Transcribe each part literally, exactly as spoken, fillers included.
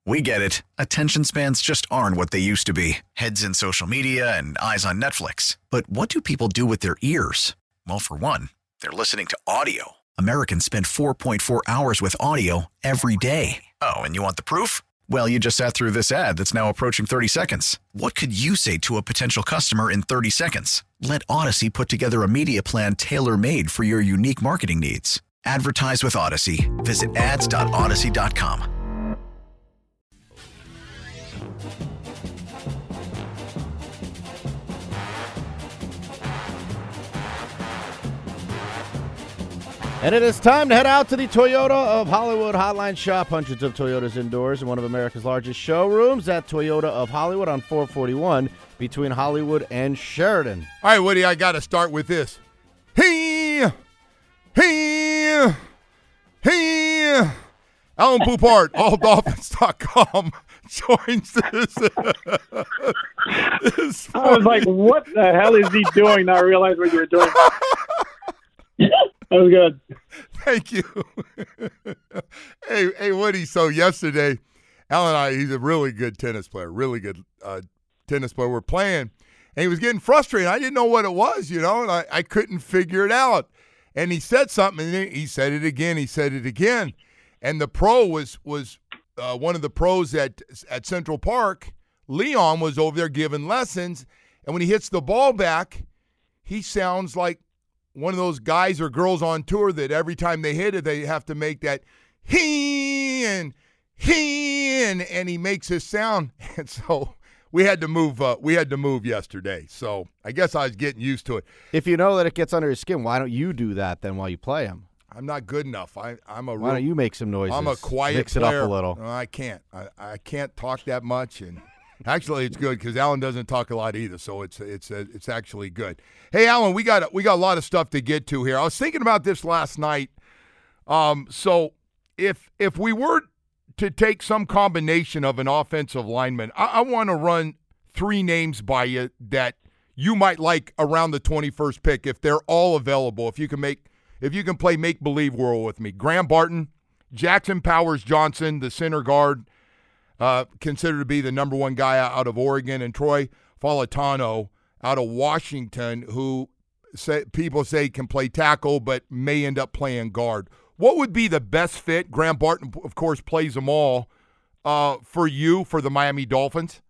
We get it. Attention spans just aren't what they used to be. Heads in social media and eyes on Netflix. But what do people do with their ears? Well, for one, they're listening to audio. Americans spend four point four hours with audio every day. Oh, and you want the proof? Well, you just sat through this ad that's now approaching thirty seconds. What could you say to a potential customer in thirty seconds? Let Odyssey put together a media plan tailor-made for your unique marketing needs. Advertise with Odyssey. Visit ads dot odyssey dot com. And it is time to head out to the Toyota of Hollywood Hotline Shop. Hundreds of Toyotas indoors in one of America's largest showrooms at Toyota of Hollywood on four forty-one between Hollywood and Sheridan. All right, Woody, I got to start with this. Hey, hey, hey. Alan Poupart, all dolphins dot com, joins this. this I was like, what the hell is he doing? Now I realized what you were doing. That was good. Thank you. hey, hey, Woody. So yesterday, Alan and I, he's a really good tennis player, really good uh, tennis player. We're playing, and he was getting frustrated. I didn't know what it was, you know, and I, I couldn't figure it out. And he said something, and he said it again. He said it again. And the pro was was uh, one of the pros at at Central Park. Leon was over there giving lessons, and when he hits the ball back, he sounds like one of those guys or girls on tour that every time they hit it, they have to make that he and he and, and he makes his sound. And so we had to move. Uh, we had to move yesterday. So I guess I was getting used to it. If you know that it gets under your skin, why don't you do that then while you play him? I'm not good enough. I, I'm a. Why real, don't you make some noises? I'm a quiet Mix player. it up a little. No, I can't. I, I can't talk that much and. Actually, it's good because Alan doesn't talk a lot either, so it's it's it's actually good. Hey, Alan, we got we got a lot of stuff to get to here. I was thinking about this last night. Um, so if if we were to take some combination of an offensive lineman, I, I want to run three names by you that you might like around the twenty-first pick if they're all available. If you can make if you can play make believe world with me, Graham Barton, Jackson Powers Johnson, the center guard. Uh, considered to be the number one guy out of Oregon, and Troy Falatano out of Washington, who say, people say can play tackle but may end up playing guard. What would be the best fit? Graham Barton, of course, plays them all. Uh, for you, for the Miami Dolphins?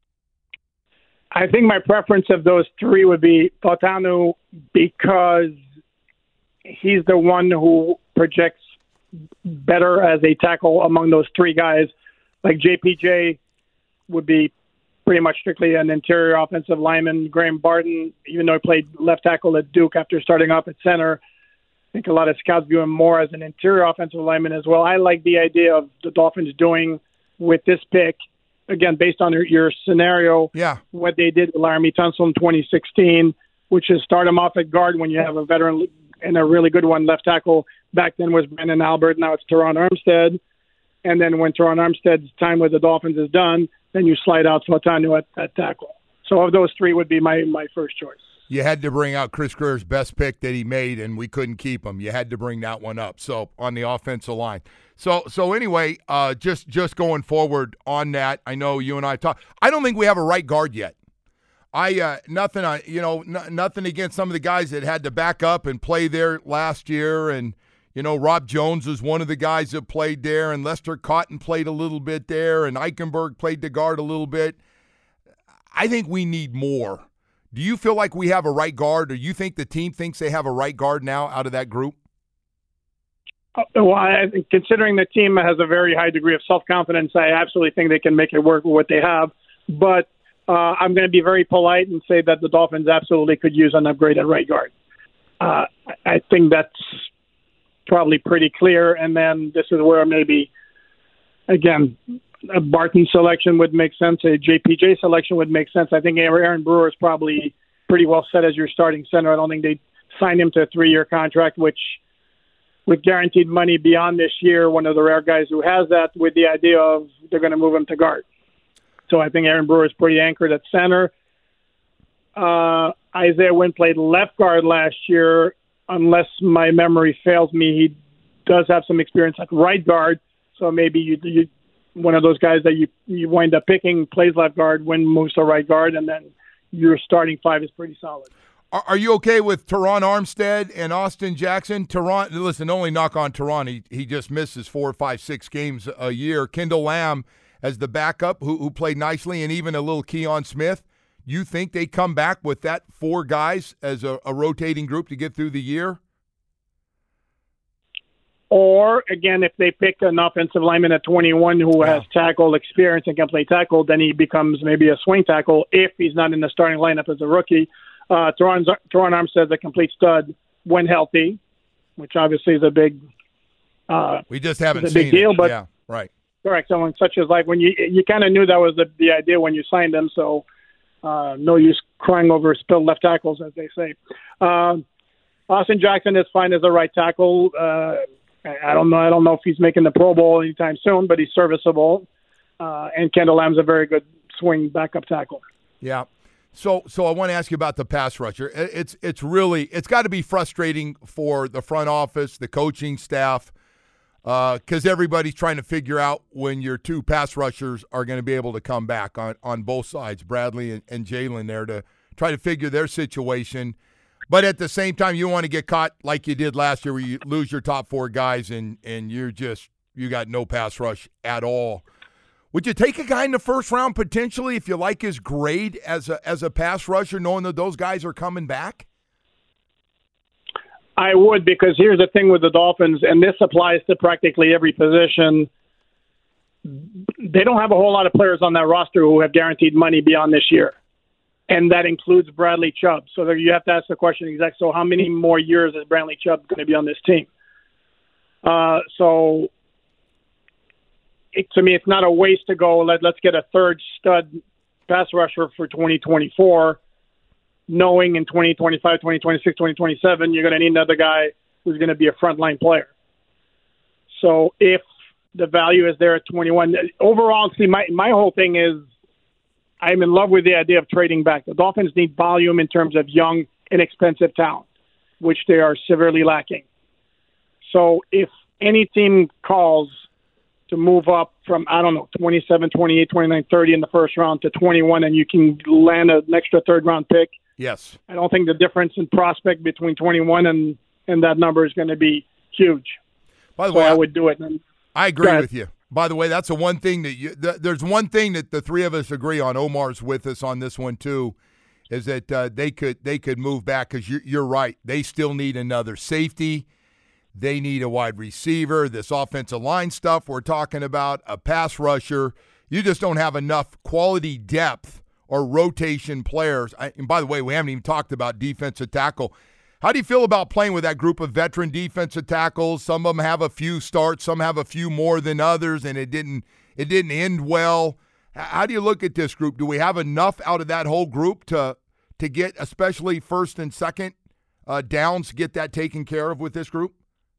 I think my preference of those three would be Falatano because he's the one who projects better as a tackle among those three guys. Like J P J would be pretty much strictly an interior offensive lineman. Graham Barton, even though he played left tackle at Duke after starting off at center, I think a lot of scouts view him more as an interior offensive lineman as well. I like the idea of the Dolphins doing with this pick, again, based on your, your scenario, yeah. what they did with Laramie Tunsil in twenty sixteen, which is start him off at guard when you have a veteran and a really good one left tackle. Back then was Brandon Albert, now it's Teron Armstead. And then when Teron Armstead's time with the Dolphins is done, then you slide out Falatano at, at tackle. So of those three would be my, my first choice. You had to bring out Chris Greer's best pick that he made, and we couldn't keep him. You had to bring that one up. So on the offensive line. So so anyway, uh, just just going forward on that, I know you and I talked. I don't think we have a right guard yet. I uh, nothing. I you know n- nothing against some of the guys that had to back up and play there last year, and. You know, Rob Jones was one of the guys that played there, and Lester Cotton played a little bit there, and Eichenberg played the guard a little bit. I think we need more. Do you feel like we have a right guard, or you think the team thinks they have a right guard now out of that group? Well, I think considering the team has a very high degree of self-confidence, I absolutely think they can make it work with what they have. But uh, I'm going to be very polite and say that the Dolphins absolutely could use an upgrade at right guard. Uh, I think that's probably pretty clear. And then this is where maybe, again, a Barton selection would make sense. A J P J selection would make sense. I think Aaron Brewer is probably pretty well set as your starting center. I don't think they signed him to a three-year contract, which with guaranteed money beyond this year, one of the rare guys who has that, with the idea of they're going to move him to guard. So I think Aaron Brewer is pretty anchored at center. Uh, Isaiah Wynn played left guard last year. Unless my memory fails me, he does have some experience at right guard. So maybe you, you one of those guys that you you wind up picking, plays left guard, when moves to right guard, and then your starting five is pretty solid. Are, are you okay with Teron Armstead and Austin Jackson? Teron, listen, only knock on Teron. He, he just misses four, five, six games a year. Kendall Lamb as the backup who, who played nicely, and even a little Keon Smith. You think they come back with that four guys as a, a rotating group to get through the year? Or, again, if they pick an offensive lineman at twenty-one who yeah. has tackle experience and can play tackle, then he becomes maybe a swing tackle if he's not in the starting lineup as a rookie. Uh, Teron, Teron Armstead's a complete stud when healthy, which obviously is a big uh, we just haven't a seen big deal. it. But yeah, right. Correct. Someone such as like when you you kind of knew that was the, the idea when you signed him, so uh, no use crying over spilled left tackles, as they say. Um, Austin Jackson is fine as a right tackle. Uh, I don't know. I don't know if he's making the Pro Bowl anytime soon, but he's serviceable. Uh, and Kendall Lamb's a very good swing backup tackle. Yeah. So, so I want to ask you about the pass rusher. It's it's really it's got to be frustrating for the front office, the coaching staff, because uh, everybody's trying to figure out when your two pass rushers are going to be able to come back on, on both sides, Bradley and, and Jalen there, to try to figure their situation. But at the same time, you want to get caught like you did last year where you lose your top four guys and, and you're just you got no pass rush at all. Would you take a guy in the first round potentially if you like his grade as a as a pass rusher, knowing that those guys are coming back? I would, because here's the thing with the Dolphins, and this applies to practically every position. They don't have a whole lot of players on that roster who have guaranteed money beyond this year. And that includes Bradley Chubb. So there you have to ask the question exactly, so how many more years is Bradley Chubb going to be on this team? Uh, so it, to me, it's not a waste to go, let, let's get a third stud pass rusher for twenty twenty-four, knowing in twenty twenty-five, twenty twenty-six, twenty twenty-seven, you're going to need another guy who's going to be a frontline player. So if the value is there at twenty-one, overall, see, my, my whole thing is, I'm in love with the idea of trading back. The Dolphins need volume in terms of young, inexpensive talent, which they are severely lacking. So if any team calls to move up from, I don't know, twenty-seven, twenty-eight, twenty-nine, thirty in the first round to twenty-one, and you can land an extra third-round pick, yes, I don't think the difference in prospect between twenty-one and, and that number is going to be huge. By the so way, I would do it. And, I agree with you. By the way, that's the one thing that you th- there's one thing that the three of us agree on. Omar's with us on this one too, is that uh, they could they could move back, because you're, you're right. They still need another safety. They need a wide receiver. This offensive line stuff we're talking about, a pass rusher. You just don't have enough quality depth or rotation players. I, and by the way, we haven't even talked about defensive tackle. How do you feel about playing with that group of veteran defensive tackles? Some of them have a few starts, some have a few more than others, and it didn't it didn't end well. How do you look at this group? Do we have enough out of that whole group to to get, especially first and second uh, downs, get that taken care of with this group?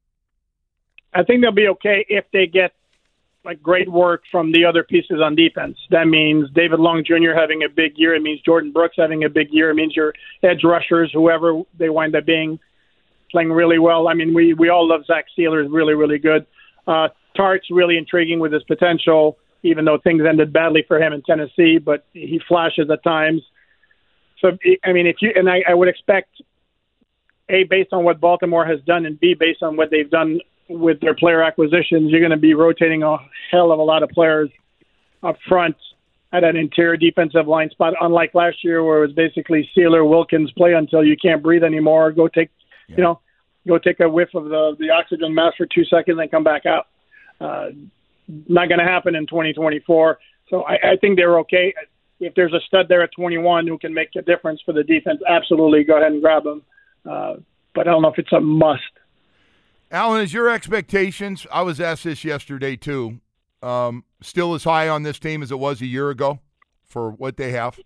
I think they'll be okay if they get like great work from the other pieces on defense. That means David Long Junior having a big year. It means Jordan Brooks having a big year. It means your edge rushers, whoever they wind up being, playing really well. I mean, we, we all love Zach Sealer, is really, really good. Uh, Tart's really intriguing with his potential, even though things ended badly for him in Tennessee, but he flashes at times. So, I mean, if you, and I, I would expect, A, based on what Baltimore has done, and B, based on what they've done with their player acquisitions, you're going to be rotating a hell of a lot of players up front at an interior defensive line spot, unlike last year where it was basically Sealer, Wilkins, play until you can't breathe anymore, go take, yeah. you know, go take a whiff of the, the oxygen mask for two seconds and come back out. Uh, not going to happen in twenty twenty-four. So I, I think they're okay. If there's a stud there at twenty-one who can make a difference for the defense, absolutely go ahead and grab them. Uh, but I don't know if it's a must. Alan, is your expectations, I was asked this yesterday too, um, still as high on this team as it was a year ago for what they have?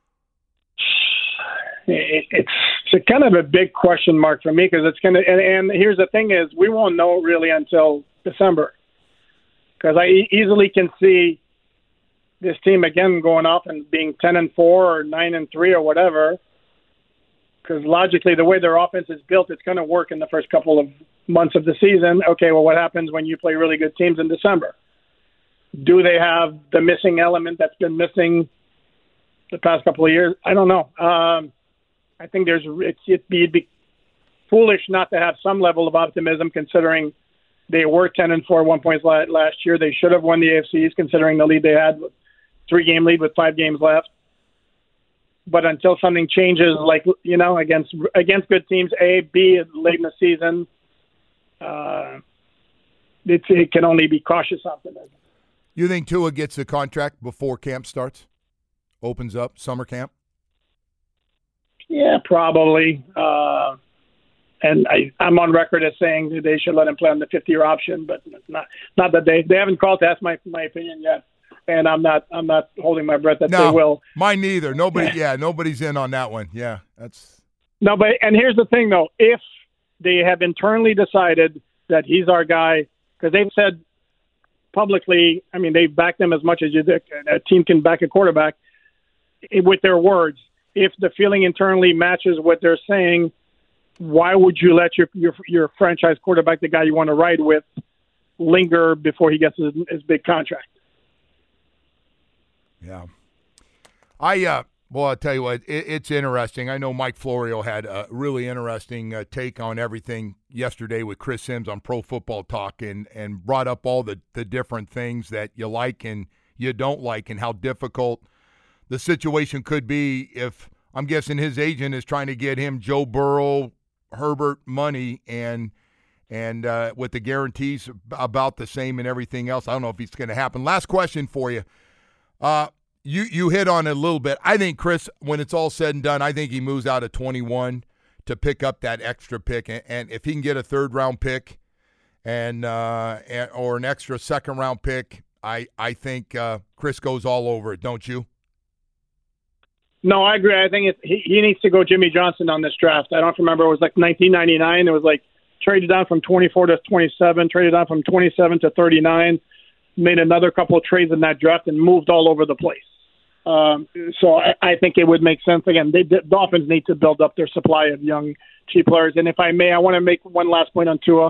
It, it's, it's a kind of a big question mark for me, because it's going to, and, and here's the thing is, we won't know really until December, because I e- easily can see this team again going up and being ten and four or nine and three or whatever. Because logically, the way their offense is built, it's going to work in the first couple of months of the season. Okay, well, what happens when you play really good teams in December? Do they have the missing element that's been missing the past couple of years? I don't know. Um, I think there's it's, it'd, be, it'd be foolish not to have some level of optimism, considering they were ten and four, one points last year. They should have won the A F C East, considering the lead they had, three game lead with five games left. But until something changes, like, you know, against against good teams, A, B, late in the season, uh, it, it can only be cautious optimism. You think Tua gets the contract before camp starts? Opens up summer camp? Yeah, probably. Uh, and I, I'm on record as saying that they should let him play on the fifty-year option, but not not that they they haven't called to ask my my opinion yet. And I'm not I'm not holding my breath that no, they will. Mine neither. Nobody, yeah, nobody's in on that one. Yeah, that's no. But and here's the thing, though: if they have internally decided that he's our guy, because they've said publicly, I mean, they've backed him as much as you, a team can back a quarterback with their words. If the feeling internally matches what they're saying, why would you let your your, your franchise quarterback, the guy you want to ride with, linger before he gets his, his big contract? Yeah. I, uh, well, I'll tell you what, it, it's interesting. I know Mike Florio had a really interesting uh, take on everything yesterday with Chris Sims on Pro Football Talk, and, and brought up all the, the different things that you like and you don't like, and how difficult the situation could be if, I'm guessing his agent is trying to get him Joe Burrow, Herbert money, and and uh, with the guarantees about the same and everything else. I don't know if it's going to happen. Last question for you. Uh, you you hit on it a little bit. I think, Chris, when it's all said and done, I think he moves out of twenty-one to pick up that extra pick. And, and if he can get a third-round pick and, uh, and or an extra second-round pick, I, I think uh, Chris goes all over it, don't you? No, I agree. I think it's, he, he needs to go Jimmy Johnson on this draft. I don't remember. It was like nineteen ninety-nine. It was like traded down from twenty-four to twenty-seven, traded down from twenty-seven to thirty-nine. Made another couple of trades in that draft and moved all over the place. Um, so I, I think it would make sense. Again, they, the Dolphins need to build up their supply of young, cheap players. And if I may, I want to make one last point on Tua.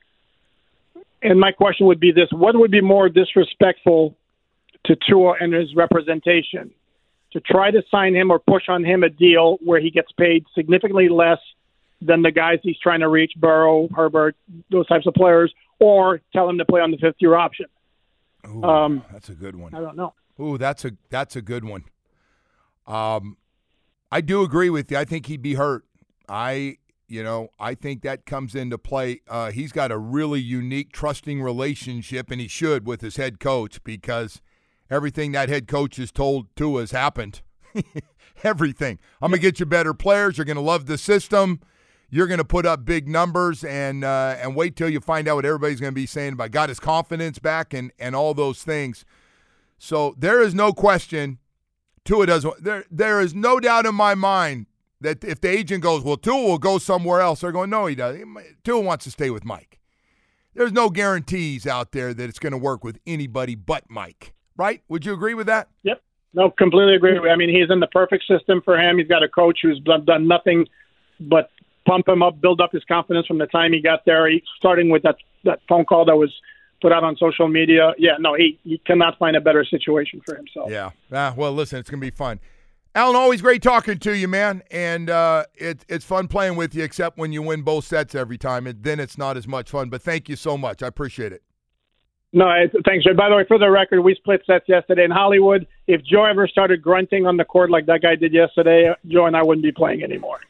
And my question would be this: what would be more disrespectful to Tua and his representation? To try to sign him or push on him a deal where he gets paid significantly less than the guys he's trying to reach, Burrow, Herbert, those types of players, or tell him to play on the fifth-year option? Ooh, um, that's a good one. I don't know. Ooh, that's a that's a good one. Um, I do agree with you. I think he'd be hurt. I, you know, I think that comes into play. Uh, he's got a really unique, trusting relationship, and he should, with his head coach, because everything that head coach has told Tua has happened. Everything. I'm going to get you better players. You're going to love the system. You're going to put up big numbers, and uh, and wait till you find out what everybody's going to be saying about got his confidence back and, and all those things. So there is no question Tua doesn't. There there is no doubt in my mind that if the agent goes, well, Tua will go somewhere else, they're going, no, he doesn't. Tua wants to stay with Mike. There's no guarantees out there that it's going to work with anybody but Mike. Right? Would you agree with that? Yep. No, completely agree. I mean, he's in the perfect system for him. He's got a coach who's done, done nothing but pump him up, build up his confidence from the time he got there. He, starting with that, that phone call that was put out on social media. Yeah, no, he, he cannot find a better situation for himself. Yeah. Ah, well, listen, it's going to be fun. Alan, always great talking to you, man. And uh, it, it's fun playing with you, except when you win both sets every time. And then it's not as much fun. But thank you so much. I appreciate it. No, thanks, Joe. By the way, for the record, we split sets yesterday in Hollywood. If Joe ever started grunting on the court like that guy did yesterday, Joe and I wouldn't be playing anymore.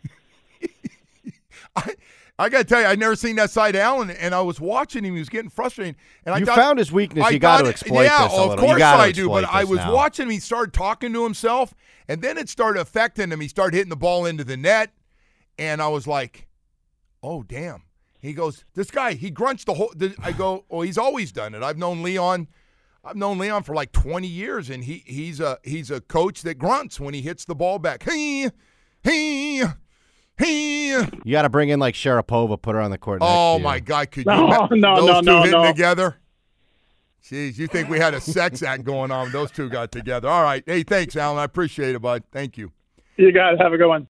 I, I got to tell you, I'd never seen that side of Alan, and I was watching him. He was getting frustrated. And I you thought, found his weakness. I you got to it, exploit yeah, this a little. of course I do. But I was now. watching him. He started talking to himself, and then it started affecting him. He started hitting the ball into the net, and I was like, oh, damn. He goes, this guy, he grunts the whole – I go, well, he's always done it. I've known Leon – I've known Leon for like twenty years, and he he's a he's a coach that grunts when he hits the ball back. Hey, hey, hey. You got to bring in like Sharapova, put her on the court. Next Oh to you. my God, could no, you imagine no, those no, two no, hitting no. together? Jeez, you think we had a sex act going on? Those two got together. All right. Hey, thanks, Alan. I appreciate it, bud. Thank you. You got it. Have a good one.